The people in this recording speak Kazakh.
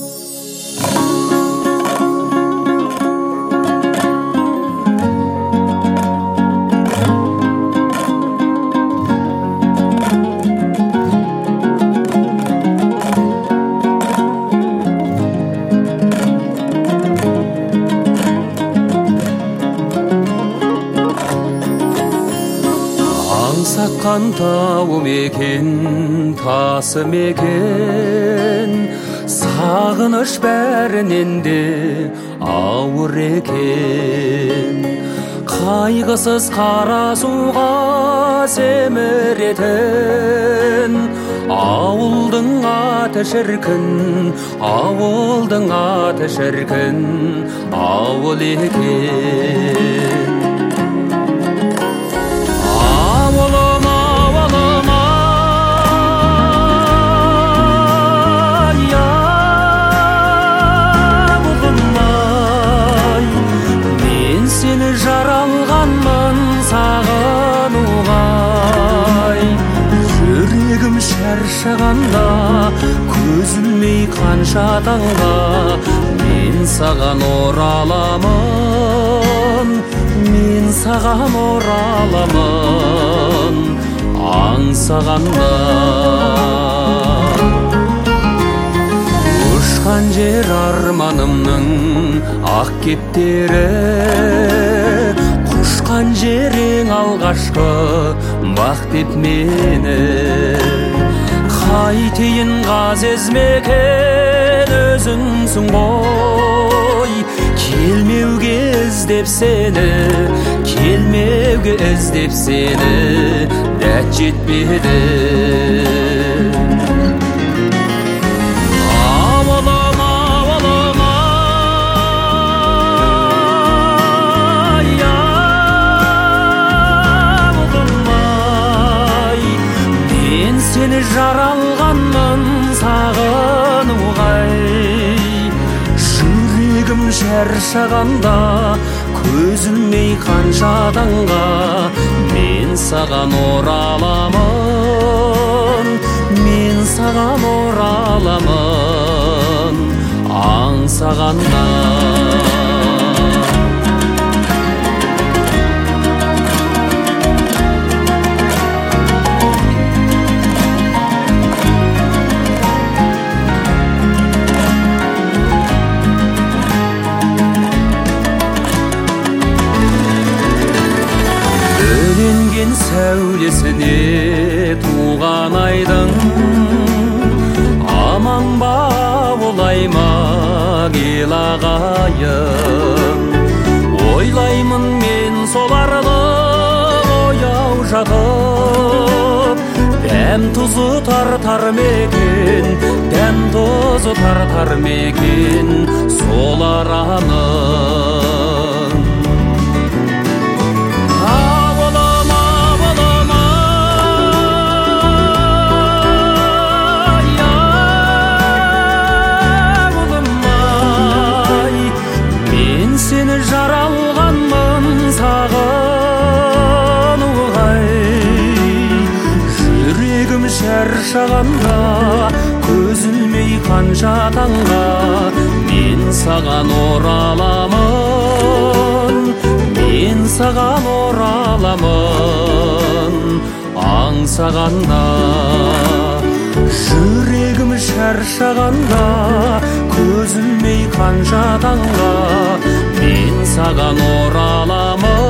аңсатқан тауым екен, тасым екен, сағыныш бәрінен де ауыр екен. Қайғысыз қара суға семіретін ауылдың аты шіркін, ауылдың аты шіркін, ауыл екен. Жаралғанмын сағынуғай, жүрегім шаршағанда, көзілмей қанша таңға, мен саған ораламын, мен саған ораламын, аңсағанда. Ұшқан жер арманымның ақ кептері, құшқан жерің алғашқы бақ деп мені. Қайтейін ғазез мекен өзіңсің ғой, келмеуге іздеп сені, келмеуге іздеп сені, дәт жетпеді. Сені жаралғанмын сағынуғай, жүрегім шаршағанда, көзілмей қанша таңға, мен саған ораламын, мен саған ораламын, аңсағанда. Бөленген сәулесіне туған айдың, аман ба олай ма ел ағайын. Ойлаймын мен соларды ояу жатып, дәм тұзы тартар мекен, дәм тұзы тартар мекен сол араның. Сені жаралғанмын сағынуғай, жүрегім шаршағанда, көзілмей қанша таңға, мен саған ораламын, мен саған ораламын, аңсағанда. Жүрегім шаршағанда, көзілмей қанша таңға, мен саған ораламын,